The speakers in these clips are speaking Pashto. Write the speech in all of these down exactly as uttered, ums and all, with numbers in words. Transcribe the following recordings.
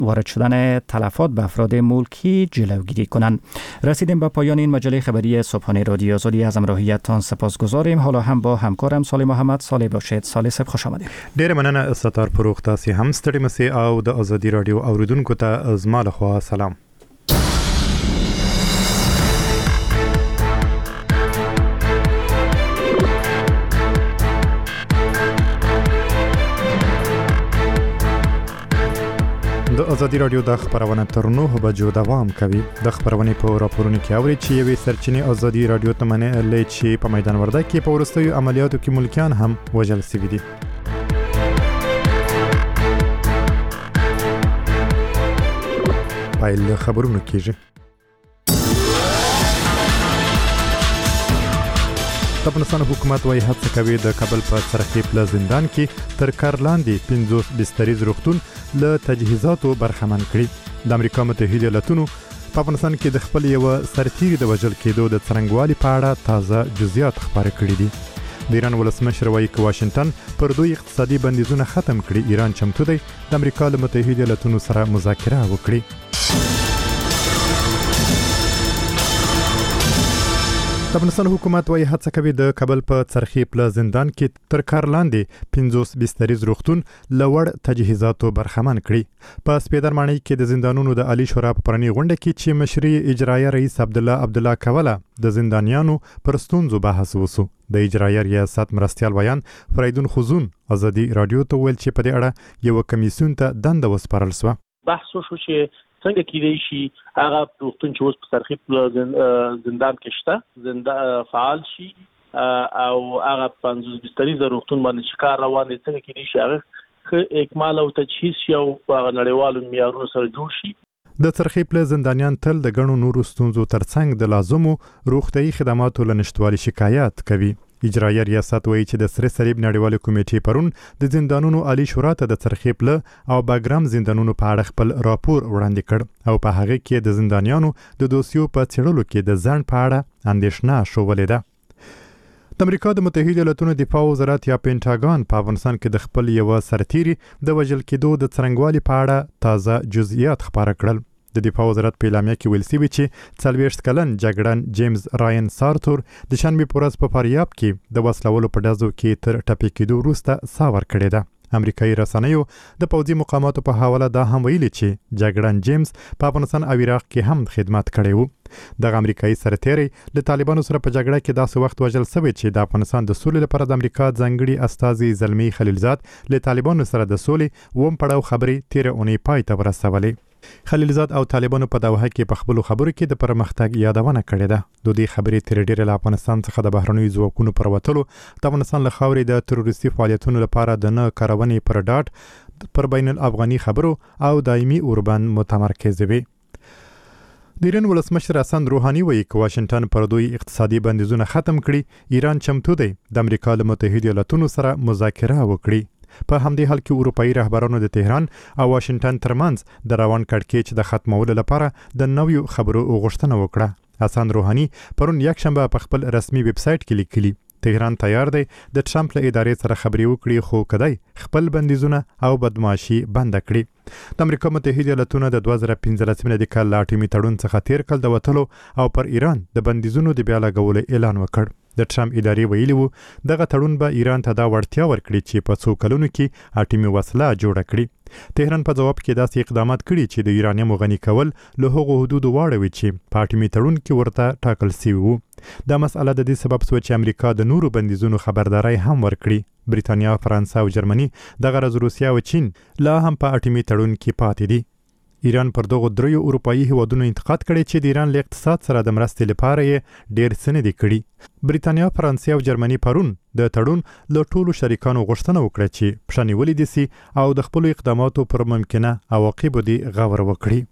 وارد شدن تلفات به افراد ملکی جلوگیری کنند. رسیدیم به پایان این مجله خبری صبحانه رادیو آزادی. از همراهیتتان سپاسگزاریم. حالا هم با همکارم صالح محمد. صالح باشید. صالح صاحب خوش آمدید. ډیر مننه ستار فروخ. تاسو هم ستړي مسئ او د آزادی رادیو اوریدونکو ته زما له خوا سلام. د آزادی رادیو د خبرونه تر نو بجو دوام کوي. د خبرونه په راپورونو کې اوري چې یوې سرچینې آزادی رادیو ته منلې چې په میدان ورده کې په ورستیو عملیاتو کې ملکیان هم وژل شوي دي. پایل خبرونه کېږي. د افغانستان حکومت وايي هڅه کوي د کابل په سرحدي پل زندان کې تر کار لاندې پنځوس بستریز روغتون له تجهیزاتو برخمن کړي. د امریکا متحده ایالاتونو په افغانستان کې د خپل یو سرتیری د وژل کېدو د څرنګوالي په اړه تازه جزئیات خبرې کړي دي. د ایران ولسمشر وايي چې واشنگټن پر دوی اقتصادي بندیزونه ختم کړي. ایران چمتو دی د امریکا له متحده ایالاتونو سره مذاکره وکړي. د افغانستان حکومت وايي هڅه کوي د کابل په سرحدي پل زندان کې تر کار لاندې پنځوس بستریز روغتون لوړ تجهیزاتو برخمن کړي. په سپیدرمانی کې د زندانونو د عالی شورا په پرانی غونډه کې چې مشري اجرایه رئیس عبد الله عبد الله کوله د زندانیانو پر ستونزو بحث وسو. د اجرایه ریاست مرستیال ویان فریدون خزون آزادی رادیو ته ویل چې په دې اړه یو کمیسیون ته دنده وسپارل شو. بحث وشو چې څنګه کېدای شي هغه روغتون چې اوس په سرحدي زندان کې شته زندان فعال شي او هغه پنځوس بستریز روغتون باندې چې کار روان دي څنګه کېدای شي هغه اکمال او تجهیز شي او په نړیوالو معیارونو سره جوړ شي. د سرحدي پل زندانیان تل د ګڼو نورو ستونزو ترڅنګ د لازمو روغتیايي خدماتو له نشټوالي شکایت کوي. اجرایه ریاست وایي چې د سره صلیب نړیوال کمیټې پرون د زندانونو عالی شورا ته د سرحدي پل او باګرام زندانونو په اړه خپل راپور وړاندې کړ او په هغه کې د زندانیانو د دوسیو په څېړلو کې د ځنډ په اړه اندېښنه شوولې ده. د امریکا د متحده ایالاتونو دفاع وزارت یا پینټاګون په افغانستان کې د خپل یو سرتیری د وژل کېدو د څرنګوالي په اړه تازه جزئیات خبره کړل. د دفاع وزارت په اعلامیه کې ویل شوی چې څلوېښت کلن جګړن جیمز راین سارتور د شنبې په ورځ په فاریاب کې د وسلوالو په ډزو کې تر ټپي کېدو وروسته ساه ورکړې ده. امریکایي رسنیو د پوځي مقاماتو په حواله دا هم ویلي چې جګړن جیمز په افغانستان او عراق کې هم خدمت کړی وو. دغه امریکایي سرتیری له طالبانو سره په جګړه کې داسې وخت وژل شوی چې د افغانستان د سولې لپاره د امریکا ځانګړي استازي زلمی خلیلزاد له طالبانو سره د سولې ووم پړاو خبرې تیر اونۍ پای ته ورسولې. خلیلزاد او طالبانو په دوحه کې په خپلو خبرو کې د پرمختګ یادونه کړې ده. د دې خبرې تر ډیره له افغانستان څخه د بهرنیو ځواکونو پر وتلو د افغانستان له خاورې د تروریستي فعالیتونو لپاره د نه کارونې پر ډاټ پر بین الافغاني خبرو او دایمي اوربند متمرکز وي. د ایران ولسمشر حسن روحاني وایي چې واشنگټن پر دوی اقتصادي بندیزونه ختم کړي. ایران چمتو دی د امریکا له متحده ایالاتونو سره مذاکره وکړي. په همدې حال کې اروپایي رهبرانو د تهران او واشنگټن ترمنځ د روان کړکېچ د ختمولو لپاره د نویو خبرو غوښتنه وکړه. حسن روحاني پرون یکشنبه په خپل رسمي ویب سایټ کې لیکلي تهران تیار دی د ټرمپ له ادارې سره خبرې وکړي خو کدی خپل بندیزونه او بدمعاشي بند کړي. د امریکا متحده ایالاتونو د دوه زره پنځلسم د کال لاټیمي تړون څخه تیر کال د وټلو او پر ایران د بندیزونو د بیا لګولو اعلان وکړ. د ټرمپ ادارې ویلي وو دغه تړون به ایران ته دا وړتیا ورکړي چې په څو کلونو کې اټومي وسله جوړه کړي. تهران په جواب کې داسې اقدامات کړي چې د یورانیم غني کول له هغو حدودو واړوي چې په اټومي تړون کې ورته ټاکل شوی وو. دا مسأله د دې سبب شوه چې امریکا د نورو بندیزونو خبرداري هم ورکړي. بریتانیا، فرانسه او جرمني دغه راز روسیا او چین لا هم په اټومي تړون کې پاتې دي. ایران پر دغه دریو اروپایي هیوادونو انتقاد کړي چې د ایران له اقتصاد سره د مرستې لپاره یې ډېر څه نه دي کړي. بریتانیا، فرانسه او جرمني پرون د تړون له ټولو شریکانو غوښتنه وکړه چې پښه نیولې دي سي او د خپلو اقداماتو پر ممکنه عواقبو دي غور وکړي.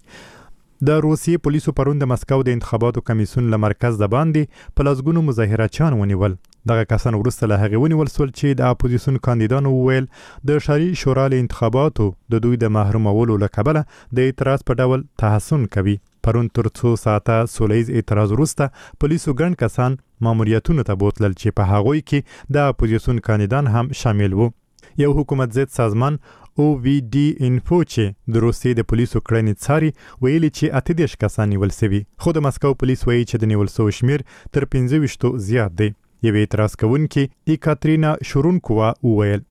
د روسیې پولیسو پرون د مسکو د انتخاباتو کمیسیون له مرکز د باندې په لسګونو مظاهرچیان ونیول. دغه کسان وروسته له هغې ونیول سول چې د اپوزیسیون کاندیدانو وویل د ښاري شورا له انتخاباتو د دوی د محرومولو له کبله د اعتراض په ډول تحسن کوي. پرون تر څو ساعته سولیز اعتراض وروسته پولیسو ګڼ کسان ماموریتونو ته بوتلل چې په هغوی کې د اپوزیسیون کاندیدان هم شامل وو. یو حکومت ضد سازمان او وی ډي انفو چې د روسیې د پولیسو کړنې څاري ویلي چې اته دېرش کسان نیول شوي، خو د مسکو پولیس وایي چې د نیول شویو شمیر تر پنځه ویشتو زیات دی. یوې اعتراض کوونکي ایکاترینا شورونکووا وویل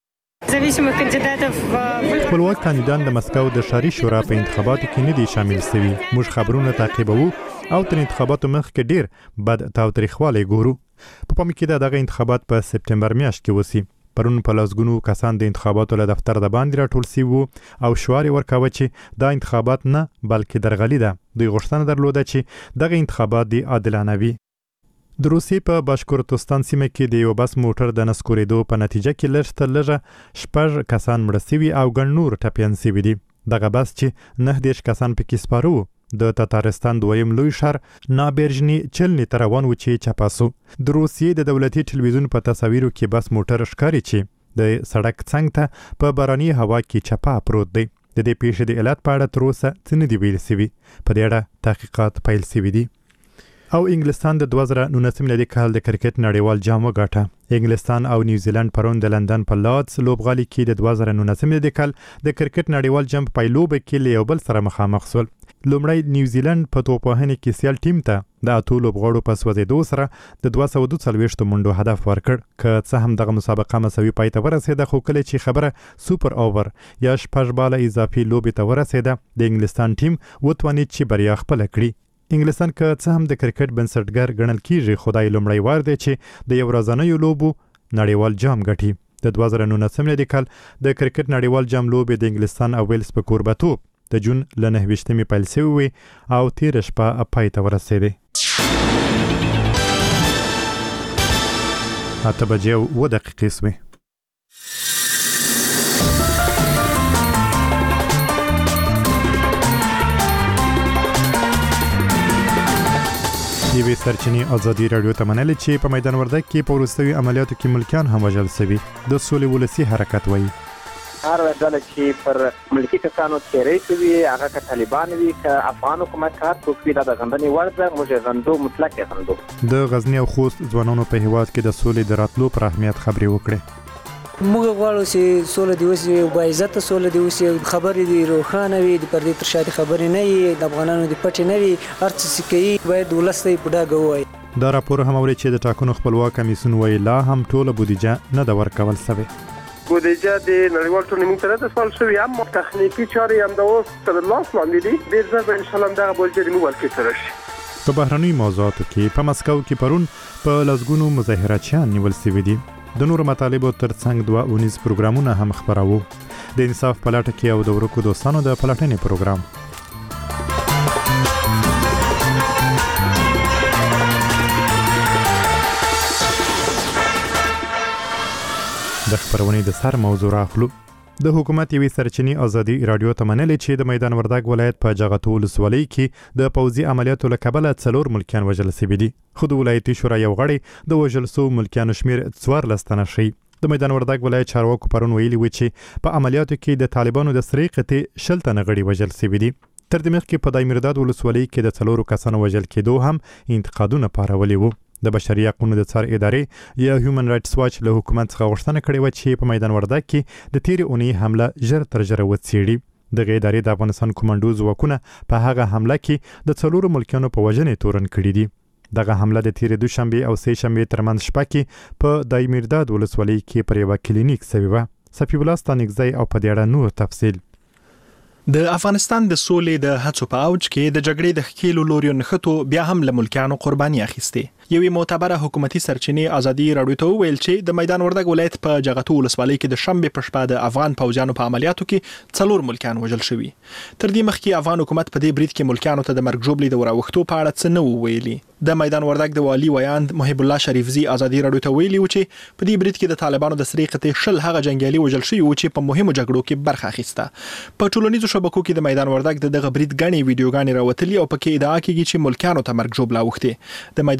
خپلواک کاندیدان د مسکو د ښاري شورا په انتخاباتو کې نه دي شامل شوي. موږ خبرونه تعقیبوو او تر انتخاباتو مخکې ډیر بد تاوتریخوالی ګورو. په پام کې ده دغه انتخابات په سپتمبر میاشت کې وسی. پرون په لسګونو کسان د انتخاباتو له دفتر د باندې راټول شوي وو او شعار یې ورکاوه چې دا انتخابات نه بلکې درغلي ده. دوی غوښتنه درلوده چې دغه انتخابات دې عادلانه وي. د روسیې په باشکورتوستان سیمه کې د یو بس موټر د نسکورېدو په نتیجه کې لږ تر لږه شپږ کسان مړه شوي او ګڼ نور ټپیان شوي دي. دغه بس چې نهه دېرش کسان پکې سپاره وو د تاتارستان دویم لوی ښار نابرژني چلنې ته روان و چې چپه سو. د روسیې د دولتي ټلویزیون په تصاویرو کې بس موټر ښکاري چې د سړک څنګ ته په باراني هوا کې چپه پروت دی. د دې پیښې د علت په اړه تر اوسه څه نه دي ویل شوي. په دې اړه تحقیقات پیل شوي دي. او انګلستان د دوه زره نولسم میلادي کال د کرکټ نړیوال جام وګاټه. انګلستان او نیوزیلند پرون د لندن په لارډز لوبغالي کې د دوه زره نولسم میلادي کال د کرکټ نړیوال جام په پایلوبه کې له یو بل سره مخامخ شول. لومړی نیوزیلند په توپوهنې کې سیال ټیم ته د اتو لوبغاړو په سوځېدو سره د دوه سوه دوه څلوېښتو منډو هدف ورکړ. که څه هم دغه مسابقه مساوي پای ته ورسېده، خو کله چې خبره سوپر اوور یا شپږ باله اضافي لوبې ته ورسېده، د انګلستان ټیم وتوانید چې بریا خپله کړي. انګلستان که څه هم د کرکټ بنسټګر ګڼل کیږي، خو دا لومړی وار دی چې د یو ورځنیو لوبو نړیوال جام ګټي. د دوه زره نولسم میلادي کال د کرکټ نړیوال جام لوبې د انګلستان او ویلز په کوربتوب د جون له نهه ویشتمې پیل شوې وې او تېره شپه پای ته ورسېدې. اته بجې او اوه دقیقې شوې. یوې سرچینې ازادي راډیو ته منلې چې په میدان وردګ کې په وروستیو عملیاتو کې ملکیان هم وژل شوي. د سولې ولسي حرکت وایي هر ډله چې پر ملکي کسانو تېری کوي، هغه که طالبان وي که افغان حکومت که هر څوک وي، دا د غندنې وړ ده. موږ یې غندو، مطلق یې غندو. د غزني او خوست ځوانانو په هیواد کې د سولې د راتلو پر اهمیت خبرې وکړې. موږ غواړو چې سوله دې وشي او باعزته سوله دې وشي، خبرې دې روښانه وي، د پردې تر شا خبرې نه وي، د افغانانو دې پټې نه وي. هر څه چې کوي باید ولس ته یې په ډاګه ووایي. دا راپور هم اوري چې د ټاکنو خپلواک کمیسیون وایي لا هم ټوله بودیجه نه ده ورکول شوې. بودیجه د نړیوال ټورنمنټ سره د سوال شوی، اما تخنیکی چارې هم د اوس تر لاس لاندې دي. ډېر ژر به انشاءالله دغه بودیجه ریموول کېدلی شي. په بهرنیو موضوعاتو کې په مسکو کې پرون په لسګونو مظاهراتچیان نیول شوي دي. د نورو مطالبو تر څنګ دوه اونیز پروګرامونه هم خپراوه. د انصاف په لټه کې او د ورکو دوستانو د پلټنې پروګرام. د خبرونې د سر موضوع راخلو. د حکومت یوې سرچینې ازادي راډیو ته منلې چې د میدان وردګ ولایت په جغتو ولسوالۍ کې د پوځي عملیاتو له کبله څلور ملکیان وژل شوي دي. خو د ولایتي شورا یو غړی د وژل شوو ملکیانو شمیر څوارلس تنه ښیي. د میدان وردګ ولایت چارواکو پرون ویلي و چې په عملیاتو کې د طالبانو د سرې قطعې شل تنه غړي وژل شوي دي. تر دې مخکې په دایمیرداد ولسوالۍ کې د څلورو کسانو وژل کېدو هم انتقادونه پارولي وو. د بشري حقوقو د څار ادارې یا هیومن رائټس واچ له حکومت څخه غوښتنه کړې و چې په میدان وردګ کې د تیرې اونۍ حمله ژر تر ژره وڅېړي. دغه ادارې د افغانستان کومنډو ځواکونه په هغه حمله کې د څلورو ملکیانو په وژنې تورن کړي دي. دغه حمله د تیرې دوشنبې او سه شنبې ترمنځ شپه کې په دایمیرداد ولسوالۍ کې پر یوه کلینیک شوې وه. صفي الله ستانکزی او په دې اړه نور تفصیل. د افغانستان د سولې د هڅو په اوج کې د جګړې د ښکېلو لوریو نښتو بیا هم له ملکیانو قرباني اخیستې. یوې معتبره حکومتي سرچینې ازادي راډیو ته وویل چې د میدان وردګ ولایت په جغتو ولسوالۍ کې د شنبې په شپه د افغان پوځیانو په عملیاتو کې څلور ملکیان وژل شوي. تر دې مخکې افغان حکومت په دې برید کې ملکیانو ته د مرګ ژوبلې د راوښتو په اړه څه نه وو ویلي. د میدان وردګ د والي ویاند محب الله شریفزي ازادي راډیو ته ویلي و چې په دې برید کې د طالبانو د سرې قطعې شل هغه جنګیالي وژل شوي وو چې په مهمو جګړو کې برخه اخیسته. په ټولنیزو شبکو کې د میدان وردګ د دغه برید غني ویډیوګانې راوتلي او پکې ادعا کیږي چې ملکیانو ته مرګ ژوبله اوښتې. د میدان وردګ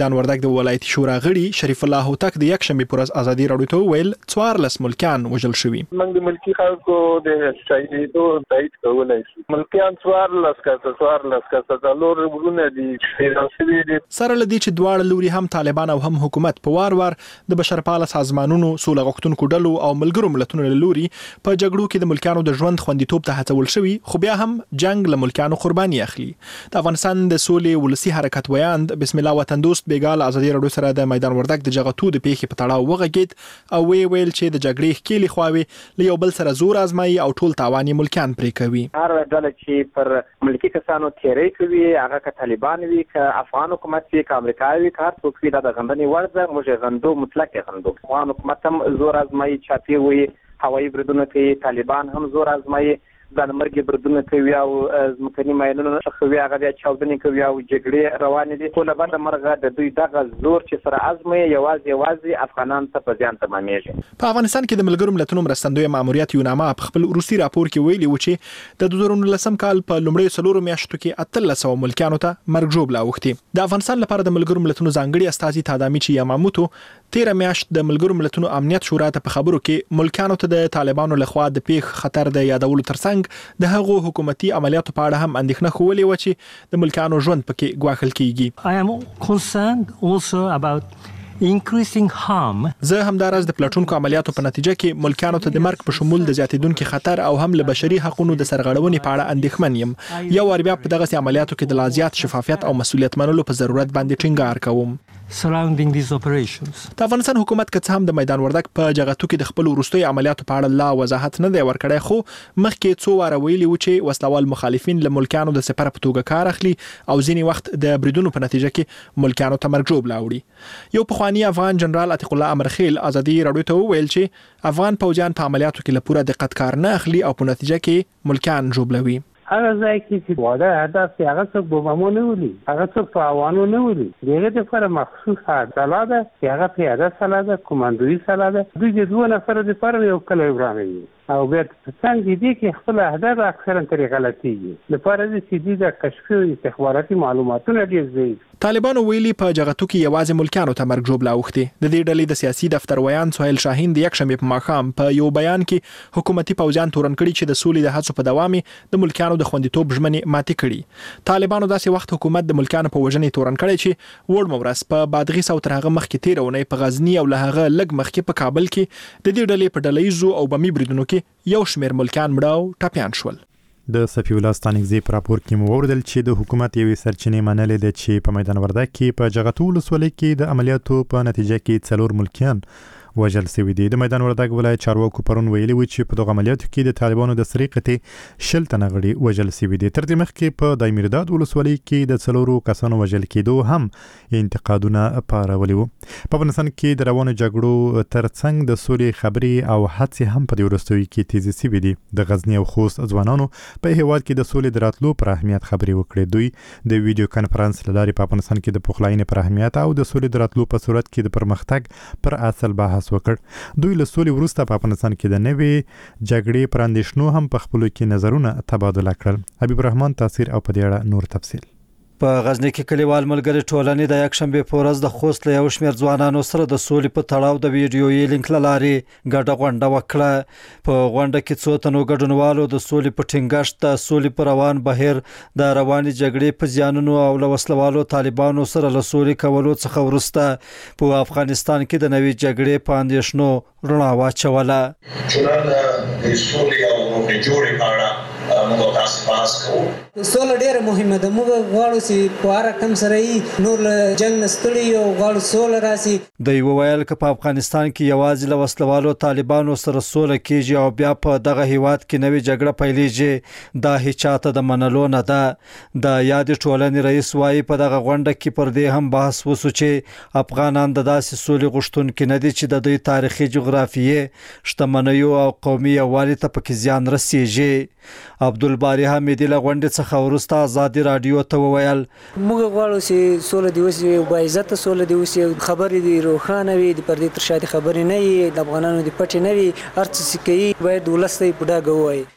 وردګ د ولایتي شورا غړي شریف الله هوتک د یک شنبه پر ورځ ازادي راډیو ته ویل څوارلس ملکیان وژل شوي. موږ د ملکی خلکو د شهیدو تایید کولای شو. ملکیان څوارلس کسه څوارلس کسه د لور ورونه دي شهیدان دي. سره لدی چې دواړه لوري هم طالبان او هم حکومت په وار وار د بشرپاله سازمانونو سوله غوښتونکو ډلو او ملګرو ملتونو له لوري په جګړو کې د ملکیانو د ژوند خوندیتوب ته هڅول شوي، خو بیا هم جنگ له ملکیانو قرباني اخلي. د افغانستان د سولې ولسی حرکت ویاند بسم الله وطن دوست بیګال ازادي راډیو سره د میدان وردګ د جغتو د پیښې په تړاو وغږید او وی ویل چې د جګړې ښکېلې خواوې له یو بل سره زور آزمایي او ټول تاوان ملکیان پرې کوي. هر ډله چې پر ملکی کسانو تیری کوي، هغه که طالبان وي که افغان حکومت وي که امریکایي وي که هر څوک وي، دا د غندنې وړ ده. موږ غندو، مطلق غندو. افغان حکومت هم زور آزمایي، چاپی وي، هوایي بریدونه کوي، طالبان هم زور آزمایي، د مرګ بردونه کوي او ځمکني ماینونه شخوي، هغه د چاودنې کوي او جګړې روانې دي. ټول بعد مرغه د دوی دغه زور چې سره ازمایي یوازې یوازې افغانان ته په ځان تمامېږي. په افغانستان کې د ملګرو ملتونو مرستندوی ماموریت یوناما په خپل روسي راپور کې ویلي و چې د دوه زره نولسم کال په لومړیو څلورو میاشتو کې اتلس سوه ملکیانو ته مرګ ژوبله اوښتې. د افغانستان لپاره د ملګرو ملتونو ځانګړي استازي تادامیچي یاماموتو تیره میاشت د ملګرو ملتونو امنیت شورا ته په خبرو کې ملکیانو ته د طالبانو لخوا د پیښ خطر د یادولو ترڅنګ د هغو حکومتي عملیاتو په اړه هم اندېښنه ښوولې وه چې د ملکیانو ژوند پکې ګواښل کیږي. I am concerned also about increasing harm. زه همداراز د پلټونکو عملیاتو په نتیجه کې ملکیانو ته د مرګ په شمول د زیاتېدونکي خطر او هم له بشري حقوقو د سرغړونې په اړه اندېښمن یم. یو وار بیا په دغسې عملیاتو کې د لا زیات شفافیت او مسؤلیت منلو په ضرورت باندې ټینګار کوم. surrounding these operations. د افغانستان حکومت که څه هم د میدان وردګ په جغتو کې د خپل وروستي عملیاتو په اړه لا وضاحت نه دی ورکړی، خو مخکې څو واره ویلي و چې وسلوال مخالفین له ملکیانو د سپر په توګه کار اخلي او ځینې وخت د بریدونو په نتیجه کې ملکیانو ته مرګ ژوبله اوړي. یو پخوانی افغان جنرال عتیق الله امرخیل ازادي راډیو ته وویل چې افغان پوځیان په عملیاتو کې له پوره دقت کار نه اخلي او په نتیجه کې ملکیان ژوبلوي. هغه ځای کې چې واده هدف چې هغه څوک بمامو نه ولي، هغه څوک په اوانو نه ولي، دغه لپاره مخصوص سلا ده چې هغه پیاده سلا ده، کمانډوي سلا ده. دوی د دوه نفر لپاره یو کلی ورانوي او بیا څنګه دي کې خپل اهداف اکثرا ترې غلطيږي. لپاره د سیدي د کشفي او استخباراتي معلوماتونه ډیر ځای. طالبانو ویلي په جغتو کې یوازې ملکیانو ته مرګ ژوبله اوښتې. د دې ډلې د سیاسي دفتر ویان سهیل شاهین د یک شنبې په ماښام په یو بیان کې حکومتي پوځیان تورن کړي چې د سولې د هڅو په دوام د ملکیانو د خوندیتوب ژمنې ماتې کړي. طالبانو داسې وخت حکومت د ملکیانو په وژنې تورن کړي چې وړ مورس په بادغیس او تر هغه مخکې تیر ونې په غزنی او له هغه لږ مخکې په کابل کې د دې ډلې په ډلهیزو او بمي بریدونو کې یو شمېر ملکیان مړه او ټپیان شول. د صفی الله ستانکزی په راپور کې مو وردل چې د حکومت یوې سرچینې منلې ده چې په میدان وردګ کې په جغتو ولسوالۍ کې د عملیاتو په نتیجه کې څلور ملکیان وژل شوي دي. د میدان وردګ ولایت چارواکو پرون ویلي و چې په دغه عملیاتو کې د طالبانو د سرې قطې شل تنه غړي وژل شوي دي. تر دې مخکې په دایمیرداد ولسوالۍ کې د څلورو کسانو وژل کېدو هم انتقادونه پارولي وو. په افغانستان کې د روانو جګړو ترڅنګ د سولې خبرې او هڅې هم په دې وروستیو کې تیزې شوي دي. د غزنی او خوست ځوانانو په هیواد کې د سولې د راتلو پر اهمیت خبرې وکړې. دوی د ویډیو کانفرنس له لارې په افغانستان کې د پخلاینې پر اهمیت او د سولې د راتلو په صورت کې د پرمختګ پر اصل بحث وکړ. دوی له سولې وروسته په افغانستان کې د نوې جګړې پر اندېښنو هم په خپلو کې نظرونه تبادله کړل. حبیب الرحمن تاثیر او په دې اړه نور تفصیل. په غزنی کې کلیوال ملګری ټولنې د یک شنبه په ورځ د خوست له یو شمېر ځوانانو سره د سولې په تړاو د ویډیويي لینک له لارې ګډه غونډه وکړه. په غونډه کې څو تنو ګډونوالو د سولې په ټینګښت، د سولې په روان بهیر، د رواني جګړې په زیانونو او له وسلوالو طالبانو سره له سولې کولو څخه وروسته په افغانستان کې د نوې جګړې په اندېښنو رڼا واچوله. چنانه د سولې او روغې جوړې په اړه موږ تاسو باس کوو. سوله ډیره مهمه ده. موږ غواړو چې په هر کم سره یې نور له جنگ نه ستړي او غواړو سوله راشي. دوی وویل چې په افغانستان کې یوازې له وسلوالو طالبانو سره سوله کیږي او بیا په دغه هیواد کې نوې جګړه پیلېږي. دا هیڅ ته د منلو نه ده. د یادې ټولنې رئیس وایي په دغه غونډه کې پر دې هم بحث وشو چې افغانان د داسې سولې غوښتونکي نه دي چې د دوی تاریخي جغرافیې، شتمنیو او قومي یووالي ته پکې زیان رسیږي. عبدالباری حمیدی له غونډې څخه وروسته ازادي راډیو ته وویل موږ غواړو چې سوله دې وشي او باعزته سوله دې وشي، خبرې دې روښانه وي، د پردې تر شا دې خبرې نه وي، د افغانانو دې پټې نه وي، هر څه چې کوي باید ولس ته یې په ډاګه ووایي.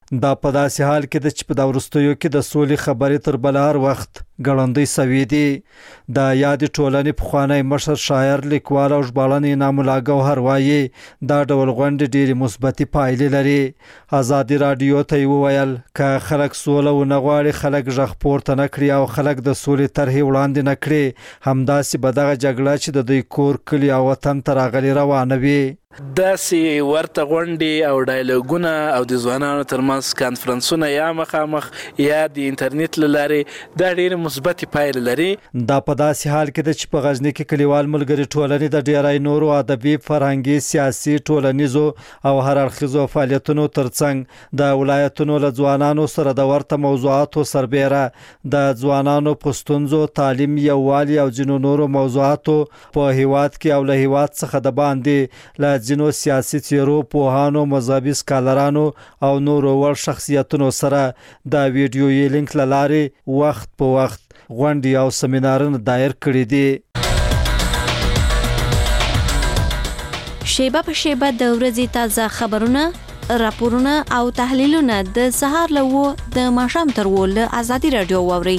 دا په داسې حال کې د چې په دا وروستیو کې د سولې خبرې تر بلهار وخت ګړندۍ سوي دي. د یادې ټولنې پخوانی مشر شاعر لیکوال او ژباړن انعام الله ګوهر وایي دا ډول غونډې ډېرې مثبتې پایلې لري. ازادي راډیو ته یې وویل که خلک سوله ونه غواړي خلک غږ پورته نه کړي او خلک د سولې طرحې وړاندې نه کړي همداسې به دغه جګړه چې د دوی کور کلي او وطن ته راغلي روانه وي. داسې ورته غونډې او ډایلوګونه او د ځوانانو ترمنځ کانفرنسونه یا مخامخ یا د انټرنیټ له لارې دا ډېرې مثبتې پایلې لري. دا په داسې حال کې ده چې په غزني کې کلیوال ملګري ټولنې د ډېری نورو ادبي فرهنګي سیاسي ټولنیزو او هر اړخیزو فعالیتونو ترڅنګ د ولایتونو له ځوانانو سره د ورته موضوعاتو سربیره د ځوانانو په ستونزو تعلیم یووالي او ځینو نورو موضوعاتو په هیواد کې او له هیواد څخه د باندې له ځینو سیاسي څیرو پوهانو مذهبي سکالرانو او نورو وړ شخصیتونو سره د ویډیویي لینک له لارې وخت په وخت غونډې او سیمینارونه دایر کړي دي. شیبه په شیبه د ورځې تازه خبرونه، راپورونه او تحلیلونه د سهار له و د ماښام تر و له ازادي راډیو واورئ.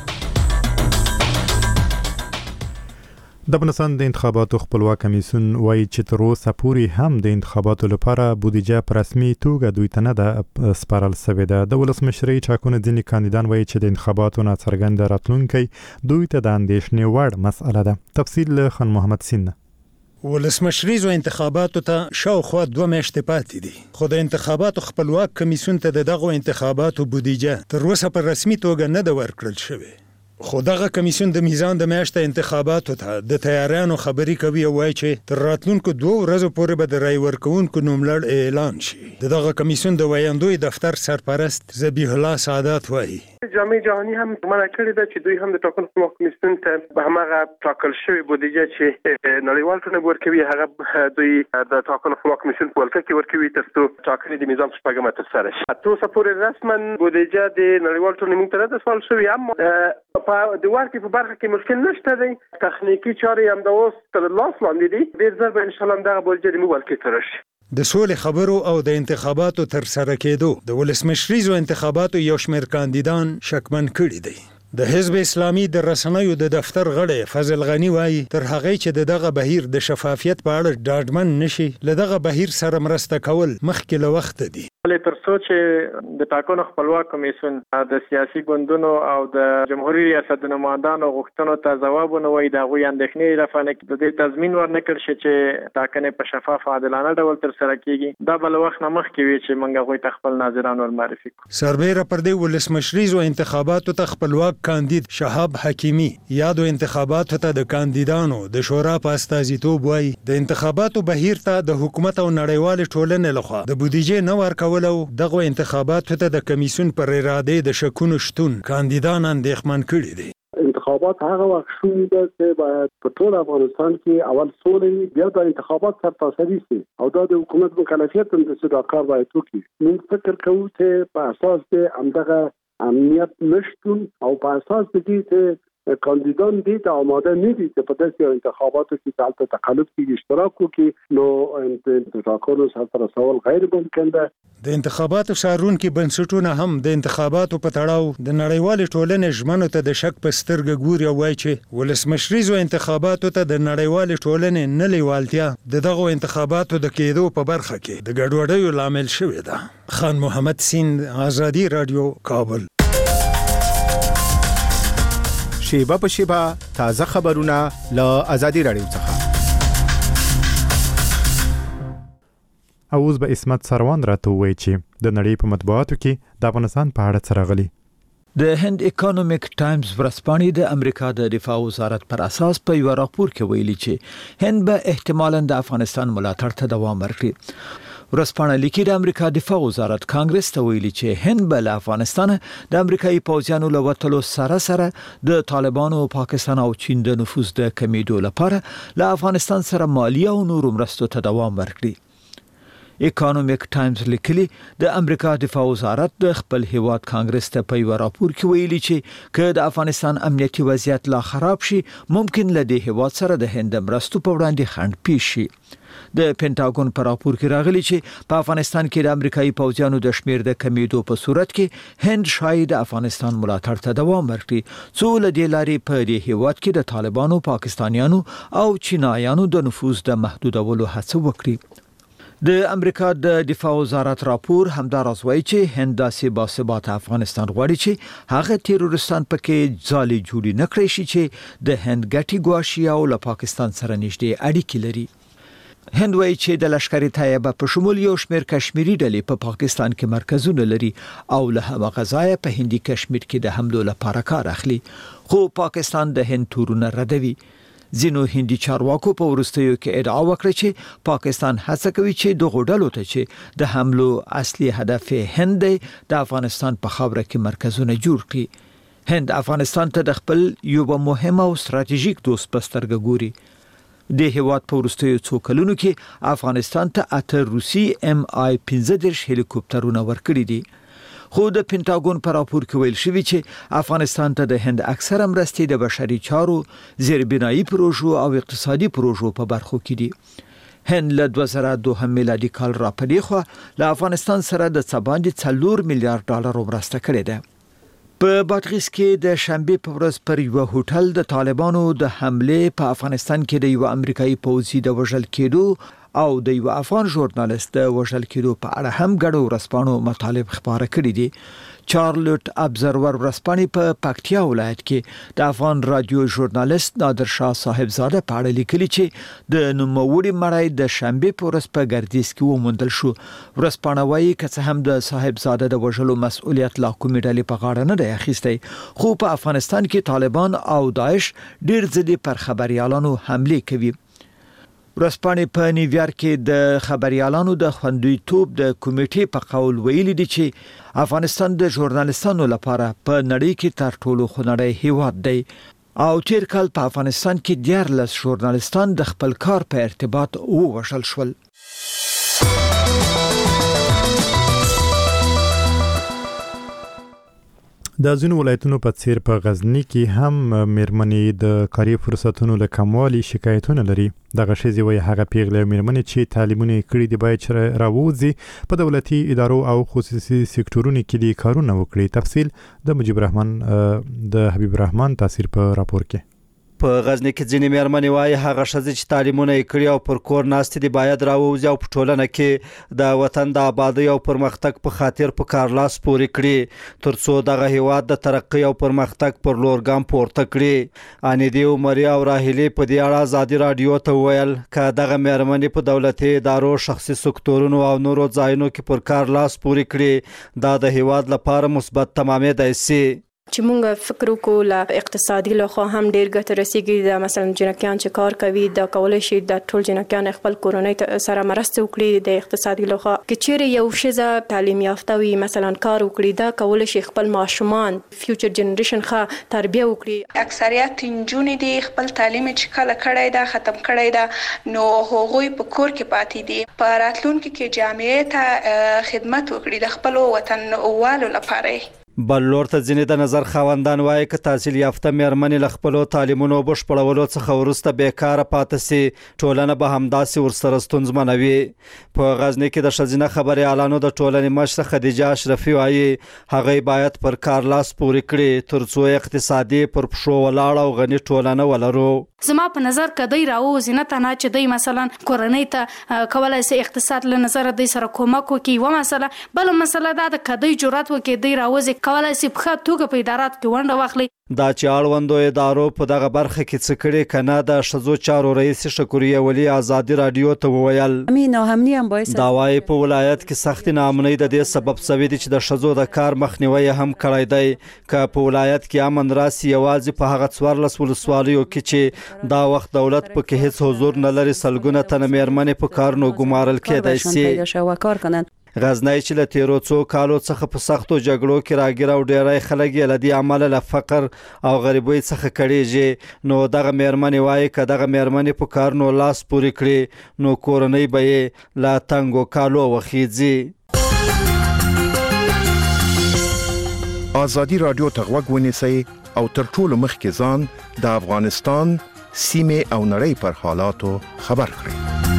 د افغانستان د انتخاباتو خپلواک کمیسیون وایي چې تر اوسه پورې هم د انتخاباتو لپاره بودیجه په رسمي توګه دوی ته نه ده سپارل شوې ده. د ولسمشرۍ ټاکنو ځینې کاندیدان وایي چې د انتخاباتو ناڅرګنده راتلونکی دوی ته د اندېښنې وړ مسئله ده. تفصیل له خان محمد سین. ولسمشریزو انتخاباتو ته شاوخوا دوه میاشتې پاتې دي، خو د انتخاباتو خپلواک کمیسیون ته د دغو انتخاباتو بودیجه تر اوسه په رسمي توګه نه ده ورکړل شوې. خو دغه کمیسیون د میزان د میاشتې انتخاباتو ته د تیاریانو خبري کوي او وایي چې تر راتلونکو دوه ورځو پورې به د رای ورکوونکو نوملړ اعلان شي. د دغه کمیسیون د ویاندوی دفتر سرپرست ذبیح الله سعادت وایي جامعه جهانی هم منع کړی ده چې دوی هم د ټاکنو خپلواک کمیسیون ته به هماغه ټاکل شوی بودیجه چې نړیوال ټولنه ورکوي هغه دوی د ټاکنو خپلواک کمیسیون په ولکه کې ورکوي ترڅو ټاکنې د نظام شپږمه ترسره شي. تر اوسه پورې رسما بودیجه د نړیوال ټولنې موږ ته نه ده سپارل شوې، اما په د ورکې په برخه کې مشکل نشته دی. تخنیکی چارې هم د اوس تر لاس لاندې دي. ډېر ژر به انشاءالله دغه بودیجه د موږ ولکې ته راشي. د سولې خبرو او د انتخاباتو تر سره کېدو د ولسمشریزو انتخاباتو یو شمېر کاندیدان شکمن کړي دي. د حزب اسلامي د رسنیو د دفتر غړی فضل غنی وایي تر هغه چې د دغه بهیر د شفافیت په اړه ډاډمن نشي له دغه بهیر سره مرسته کول مخکې له وخته دي. تر څو چې د ټاکنو خپلواک کمیسیون د سیاسي ګوندونو او د جمهوریت ریاست د نمائندانو غوښتنو ته ځواب ونه وایي د هغوی اندېښنې رافنه کړي د دې تضمین ورنکړل شي چې ټاکنې په شفاف عادلانه ډول تر سره کیږي. دا به له وخت نه مخکې وي چې موږ هغوی ته خپل ناظران ورمعرفي کړو. سربیره پر دې ولسمشریزو انتخاباتو ته خپلواک کاندید شهاب حکیمی یادو انتخاباتو ته د کاندیدانو د شورا په استازیتوب وایي د انتخاباتو بهیر ته د حکومت او نړیوال ټولنې لخوا د بودیجې نه ورکول او دغه انتخاباتو ته د کمیسیون پر اراده د شکونو شتون کاندیدان اندېښمن کړي دي. انتخابات هغه وخت شوي ده چې باید په ټول افغانستان کې اول سولې بیا د انتخابات سرتاسري شي او دا د حکومت مکلفیت هم د دا کار باید وکړي. موږ فکر کوو چې په اساس د همدغه امنیت نشتون او په اساس د دې چې کاندیدان دي ته آماده نه دي چې په داسې انتخاباتو کې دلته تقلب کې اشتراک وکړي نو د ټاکنو سره رسول غیر ممکن ده. د انتخاباتو څارونکي بنسټونه هم د انتخاباتو په تړاو د نړیوالې ټولنې ژمنو ته د شک په سترګه ګوري او وایي چې ولسمشریزو انتخاباتو ته د نړیوالې ټولنې نه لیوالتیا د دغو انتخاباتو د کېدو په برخه کې د ګډوډیو لامل شوې ده. خان محمد سین، ازادي راډیو، کابل. شیبه په شیبه تازه خبرونه له ازادي راډیو څخه. اوس به اسمت سروان راته وایي چې د نړۍ په مطبوعاتو کې د افغانستان په اړه څه راغلي. د هند اکونومیک ټایمز ورځپاڼې د امریکا د دفاع وزارت پر اساس په یو راپور کې ویلي چې هند به احتمالاً د افغانستان ملاتړ ته دوام ورکړي. ورځپاڼه لیکي د امریکا دفاع وزارت کانګرس ته ویلي چې هند به له افغانستان د امریکایي پوځیانو له وتلو سره سره د طالبانو، پاکستان او چین د نفوذ د کمیدو لپاره له افغانستان سره مالی او نورو مرستو ته دوام ورکړي. اکونومیک ټایمز لیکلي د امریکا دفاع وزارت د خپل هیواد کانګرس ته په یو راپور کې ویلي چې که د افغانستان امنیتي وضعیت لا خراب شي ممکن له دې هیواد سره د هند مرستو په وړاندې خنډ پیښ شي. د پینټاګون په راپور کې راغلي چې په افغانستان کې د امریکایي پوځیانو د شمیر د کمیدو په صورت کې هند شاید د افغانستان ملاتړ ته دوام ورکړي څو له دې لارې په دې هیواد کې د طالبانو، پاکستانیانو او چینایانو د نفوذ د محدودولو هڅه وکړي. د امریکا د دفاع وزارت راپور همداراز وایي چې هند داسې باثباته افغانستان غواړي چې هغه تیرورستان پکې ځالې جوړې نه کړی شي چې د هند ګټې ګواښي او له پاکستان سره نږدې اړیکې لري. هند وایي چې د لشکري طیبه په شمول یو شمېر کشمیري ډلې په پا پاکستان کې مرکزونه لري او له هغه ځایه په هندي کشمیر کې د حملو لپاره کار اخلي، خو پاکستان د هند تورونه ردوي. ځینو هندي چارواکو په وروستیو کې ادعا وکړه چې پاکستان هڅه کوي چې دغه ډلو ته چې د حملو اصلي هدف هند دی د افغانستان په خاوره کې مرکزونه جوړ کړي. هند افغانستان ته د خپل یو مهم او ستراتیژیک دوست په سترګه ګوري. د هیواد په وروستیو څو کلونو کې افغانستان ته اته روسي ام آی پنځه دېرش هلیکوپټرونه ورکړي دي، خو د پینټاګون په راپور کې ویل شوی چې افغانستان ته د هند اکثره مرستې د بشري چارو، زیربنایي پروژو او اقتصادي پروژو په برخو کې دي. هند له دوه زره دوه میلادي کال را پدې خو له افغانستان سره د څه باندې څلور میلیارډ ډالر مرسته کړې ده. په بادغیس کې د شنبه په ورځ پر یو هوټل د طالبانو د حمله په افغانستان کې د یو امریکایي پوځي د وژل کېدو او د یو افغان ژورنالیست د وژل کېدو په اړه هم ګډو ورځپاڼو مطالب خبره کړې دي. چارلوټ ابزرور ورځپاڼې په پکتیا ولایت کې د افغان رادیو ژورنالیست نادر شاه صاحبزاده په اړه لیکلي چې د نوموړي مړی د شنبه په ورځ په ګردیز کې وموندل شو. ورځپاڼه وایي که څه هم د صاحبزاده د وژلو مسؤلیت لا کومې ډلې په غاړه نه دی اخیستی، خو په افغانستان کې طالبان او داعش ډیر ځلې پر خبريالانو حمله کوي. ورځپاڼې په نیویارک کې د خبريالانو د خوندیتوب د کمیټې په قول ویلي دي چې افغانستان د ژورنالیستانو لپاره په نړۍ کې تر ټولو خونړی هیواد دی او تیر کال په افغانستان کې دیارلس ژورنالیستان د خپل کار په ارتباط ووژل شول. د ځینو ولایتونو په څیر په غزنی کې هم میرمنې د کاري فرصتونو له کموالي شکایتونه لري. دغه ښځې وایي هغه پیغلې میرمنې چې تعلیمونه یې کړي دي باید چې راووځي په دولتي ادارو او خصوصي سکتورونو کې دي کارونه وکړي. تفصیل د مجيب الرحمن د حبیب الرحمن تاثیر په راپور کې. په غزنی کې ځینې میرمنې وایي هغه ښځې چې تعلیمونه یې کړي او پر کور ناستې دي باید راووځي او په ټولنه کې د وطن د آبادۍ او پرمختګ په خاطر په کار لاس پورې کړي تر څو دغه هیواد د ترقۍ او پرمختګ پر لور ګام پورته کړي. انیدي عمري او راهیلې په دې اړه ازادي رادیو ته وویل که دغه میرمنې په دولتي ادارو، شخصي سکتورونو او نورو ځایونو کې پر کار لاس پورې کړي دا د هیواد لپاره مثبت تمامېدای شي. چې موږ فکر وکړو له اقتصادي لخوا هم ډیر ګټه رسیږي. د مثلا جنکیان چې کار کوي دا کولای شي د ټول جنکیان خپل کورنۍ سره مرسته وکړي. د اقتصادي لخوا کې چیرې یو ښځه تعلیم یافته وي مثلا کار وکړي دا کولای شي خپل ماشومان فیوچر جنریشن ښه تربیه وکړي. اکثریت نجونې دي خپل تعلیم چې کله کړی دا ختم کړی دا نو هغوی په کور کې پاتې دي. په راتلونکي کې جامعې ته خدمت وکړي د خپل وطن والو لپاره. بل لور ته ځینې د نظر خاوندان وایي که تحصیل یافته میرمنې له خپلو تعلیمونو بشپړولو څخه وروسته بیکاره پاتې سي ټولنه به همداسې ورسره ستونزمنه وي. په غزني کې د ښځینه خبریالانو د ټولنې مشره خدیجه اشرفي وایي هغوی باید پر کار لاس پورې کړي تر څو اقتصادي پر پښو ولاړه او غني ټولنه ولرو. زما په نظر کدی راوځي نه تنه چې دی مثلا کورنۍ ته کولای شي اقتصاد له نظر دی سره کومک وکړي و مسله بل مسله دا د کدی جرأت وکړي دی راوځي کولای شي په توګه په ادارات کې ونډه واخلي. دا چې اړوندو ادارو په دغه برخه کې څه کړي کنه د ښځو چارو رئیس شکریه ولی ازادي رادیو ته وویل دا وايي په ولایت کې سخت ناامنۍ د دې سبب شوی دی چې د ښځو د کار مخنیوي هم کړی دی. که په ولایت کې امن راسي یوازې په هغه څوارلس ولسوالیو کې چې دا وخت دولت په کې هیڅ حضور نه لري سلګونه تنه میرمنې په کارونو ګمارل کېدای شي. غزنی چې له تیرو څو کالو څخه په سختو جګړو کې راګیر او ډیری خلک یې له دې عمله له فقر او غریبۍ څخه کړيږي نو دغه مېرمنې وایي که دغه مېرمنې په کارونو لاس پورې کړي نو کورنۍ به یې له تنګو کالو وخیږي. ازادي رادیو ته غوږ ونیسئ او تر ټولو مخکې ځان د افغانستان سیمه او نړۍ پر حالاتو خبر کړئ.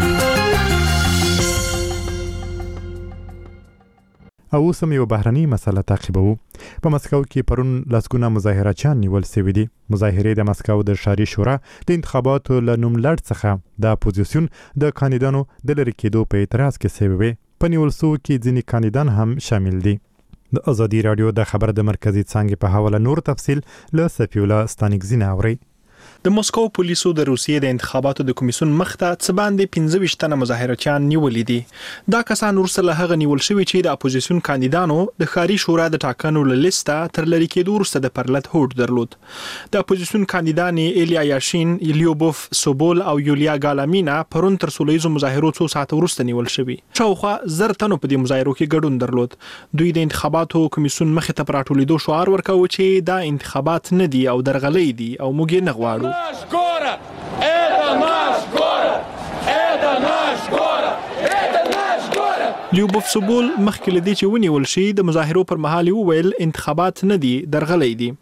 او سم یو بهرني مسله تعقیبو. په مسکو کې پرون لسګونه مظاهرچیان نیول شوي دي. مظاهرې د مسکو د ښاري شورا د انتخاباتو له نوملړ څخه د اپوزیسیون د کاندیدانو د لرې کېدو په اعتراض کې شوي وي. په نیول شوو کې ځینې کاندیدان هم شامل دي. د ازادي رادیو د خبر د مرکزي څانګې په حواله نور تفصیل له صفی الله ستانګزینه اوري. د موسکو پولیسو د روسیې د انتخاباتو د کمیسیون مخته څه باندې پنځه ویشت تنه مظاهرچیان نیولې دي. دا کسان ورسره هغه نیول شوي چې د اپوزیسیون کاندیدانو د ښاري شورا د ټاکنو له لیسته تر لرې کېدو وروسته د پرلط هوډ درلود. د اپوزیسیون کاندیدانې ایلیا یاشین، لیوبوف سوبول او یولیا ګالامینا پرون تر سوله ییزو مظاهرو څو ساعته وروسته نیول شوي. شاوخوا زر تنو په دې مظاهرو کې ګډون درلود. دوی د انتخاباتو کمیسیون مخې ته پر راټولېدو شعار ورکاوه چې دا انتخابات نه دي او درغلۍ دي او موږ یې نه غواړو. Наш город! Это наш город! Это наш город! Это наш город! لیوبوف سوبول مخکې لدی چې ونیول شي د مظاهرو پر مهال وویل انتخابات نه دي درغلۍ دي.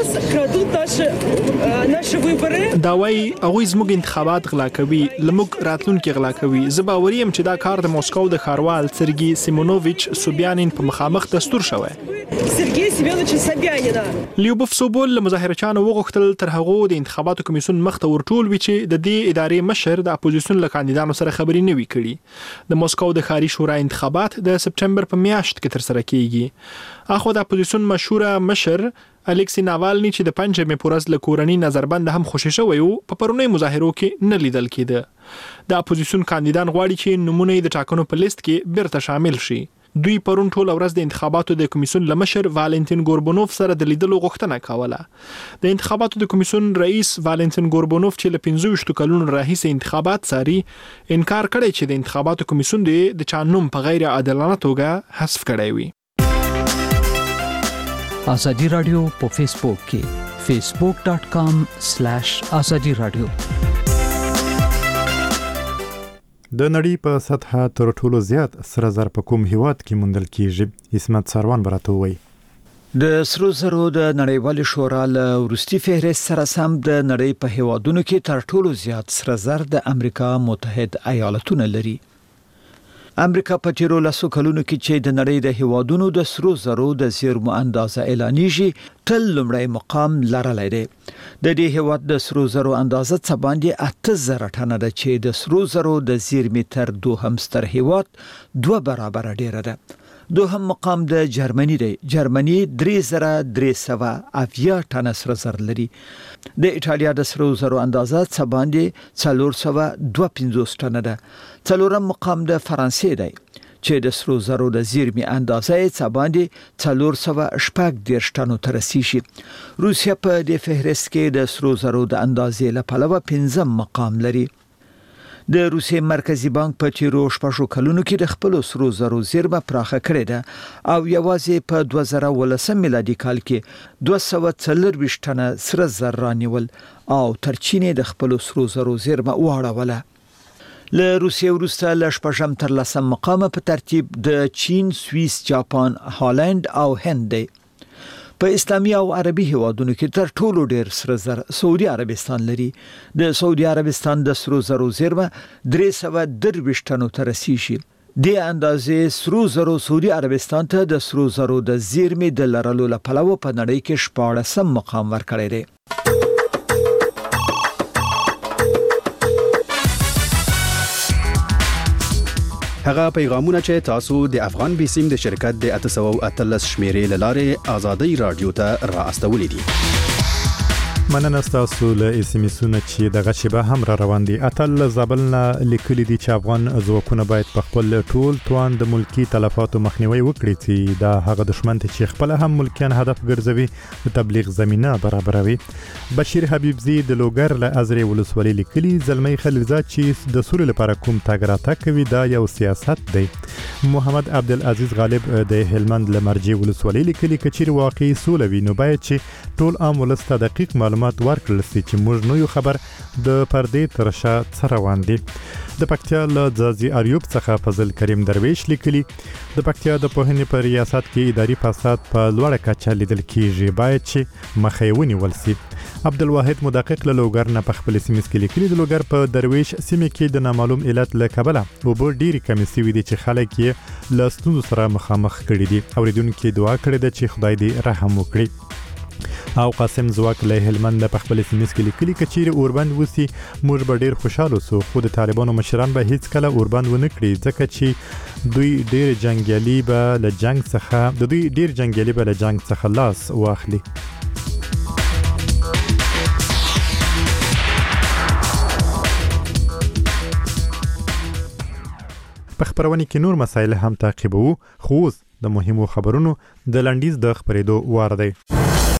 دا وايي هغوی زموږ انتخابات غلا کوي، لموږ راتلونکي غلا کوي. زه باوري یم چې دا کار د موسکو د ښاروال سرګي سیمونوویچ سوبیانین په مخامخ دستور شوی. سرګي سیمونوویچ سوبیانین لیوبوف سوبول له مظاهرچیانو وغوښتل تر هغو د انتخاباتو کمیسیون مخ ته ورټول وي چې د دې ادارې مشر د اپوزیسیون له کاندیدانو سره خبرې نه وي کړي. د موسکو د ښاري شورا انتخابات د سپټمبر په میاشت کې ترسره کیږي. اخو د اپوزیسیون مشهور مشر الکسی ناوالنی چې د پنځمې پورز له کورنۍ نظربند هم خوشی شوی وو په پرونی مظاهرو کې نه لیدل کېده. د اپوزیسیون کاندیدان غواړي چې نمونه د ټاکنو په لیست کې بیرته شامل شي. دوی پرون ټول ورځ د انتخاباتو د کمیسیون لمشر والنتین ګوربونوف سره د لیدلو غوښتنه کوله. د انتخاباتو د کمیسیون رئیس والنتین ګوربونوف چې له پنځه ویشت کلونو راهیسې انتخابات څاري انکار کړی چې د انتخاباتو کمیسیون د چا نوم په غیر عادلانه توګه حذف کړی وي. ازادي رادیو په فیسبوک کې facebook dot com slash azadi radio. د نړۍ په سطحه تر ټولو زیات سره زر په کوم هیواد کې موندل کیږي؟ اسمت سروان براته وایي. د سرو زرو د نړیوالې شورا له وروستي فهرست سره سم د نړۍ په هیوادونو کې تر ټولو زیات سره زر د امریکا متحد ایالتونه لري. امریکا په تیرو لسو کلونو کې چې د نړۍ د هیوادونو د سرو زرو د زیرمو اندازه اعلانېږي تل لومړی مقام لرلی دی. د دې هیواد د سرو زرو اندازه څه باندې اته زره ټنه ده چې د سرو زرو د زیرمې تر دوهم ستر هیواد دوه برابره ډیره ده. دوهم مقام د جرمني دی. جرمني درې زره درې سوه اویا ټنه سره زر لري. د ایټالیا د سرو زرو اندازه څه باندې څلور سوه دوه پنځوس ټنه ده. څلورم مقام د فرانسې دی چې د سرو زرو د زیرمې اندازه یې څه باندې څلور سوه شپږ دېرش ټنو ته رسیږي. روسیه په دې فهرست کې د سرو زرو د اندازې له پلوه پنځم مقام لري. د روسیې مرکزی بانک په تیرو شپږو کلونو کې د خپل سرو زرو زیرمه پراخه کړې ده او یوازې په دوه زره ولسم میلادي کال کې دوه سوه څلرویشت ټنه سره زر رانیول او تر چین د خپل سرو زرو زیرمه واړوله. له روسیې وروسته له شپږم تر لسم مقام په ترتیب د چین، سوئیس، جاپان، هالند او هند دی. په اسلامي او عربي هیوادونو کې تر ټولو ډیر سره زر سعودي عربستان لري. د سعودي عربستان د سرو زرو زیرمه درې سوه درویشت ټنو ته رسیږي. د اندازې سرو زرو سعودي عربستان ته د سرو زرو د زیرمې د لرلو لپاره په نړۍ کې شپاړسم مقام ورکړی دی. هغه پیغامونه چې تاسو د افغان بیسیم د شرکت د اته سوه اتلس شمیرې له لارې ازادي رادیو ته را استولې دي. مننه تاسو له اس ام اسونه چې دغه شیبه هم را روان دي. اتل زابلنا لیکلي دي چې افغان ځواکونه باید په خپل ټول توان د ملکی تلفاتو مخنیوي وکړي چې دا هغه دشمن ته چې خپل هم ملکیان هدف ګرځوي د تبلیغ زمينه برابروي. بشیر حبیبزی د لوګر له ازرې ولسوالۍ لیکلي زلمی خلیلزاد چې د سولې لپاره کوم تاګ راتګ کوي دا یو سیاست دی. محمد عبدالعزیز غالب د هلمند لمرجی ولسوالۍ لیکلي کچیر واقعي سولې وي نو باید چې ټول عام ولسته دقیق معلومات ورکړل سي چې موږ نو یو خبر د پردې ترشا څه روان دي. د پکتیا له ځاځي اریوب څخه فضل کریم درویش لیکلي د پکتیا د پوهنې په ریاست کې اداري فساد په لوړه کچه لیدل کیږي باید چې مخې ونیول سي. عبدالواحد مدقق له لوګر نه په خپل سیمه کې لیکلي د لوګر په درویش سیمه کې د نامعلوم علت له کبله وبو ډیری کمی سوي دي چې خلک یې له ستونزو سره مخامخ کړي دي. اوریدونکو دعا کړې ده چې خدای دې رحم وکړي. او قاسم زواک له هلمند په خپل سیمه کې لیکلي کچیر اوربند وسی موږ به ډیر خوشاله سو خو د طالبانو مشران به هیڅ کله اوربند ونه کړي ځکه چې دوی ډیر جنگیالي به له جنگ څخه د دوی ډیر جنگیالي به له جنگ څخه لاس واخلي. په خبرونه کې نور مسایل هم تعقیبوو خو د مهمو خبرونو د لنډیز د خبرېدو وار دی.